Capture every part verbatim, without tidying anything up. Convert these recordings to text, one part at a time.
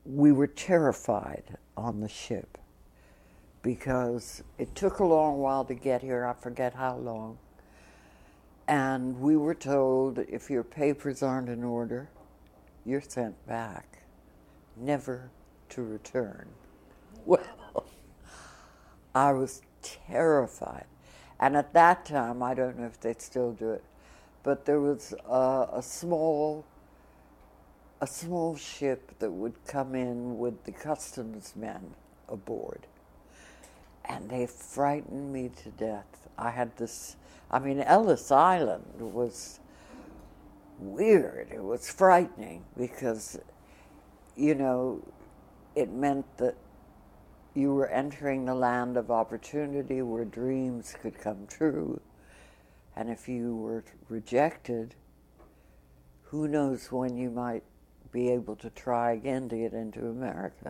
we were terrified on the ship because it took a long while to get here. I forget how long. And we were told if your papers aren't in order, you're sent back, never to return. Well, I was terrified. And at that time, I don't know if they still do it, but there was a, a small a small ship that would come in with the customs men aboard. And they frightened me to death. I had this, I mean, Ellis Island was weird. It was frightening because, you know, it meant that you were entering the land of opportunity where dreams could come true. And if you were rejected, who knows when you might be able to try again to get into America.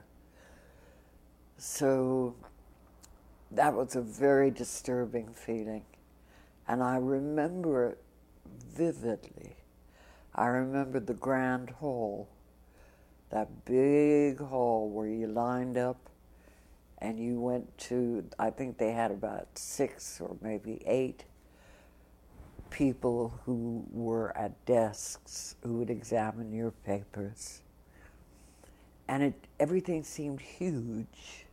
So that was a very disturbing feeling. And I remember it vividly. I remember the Grand Hall, that big hall where you lined up and you went to, I think they had about six or maybe eight people who were at desks who would examine your papers. And it everything seemed huge.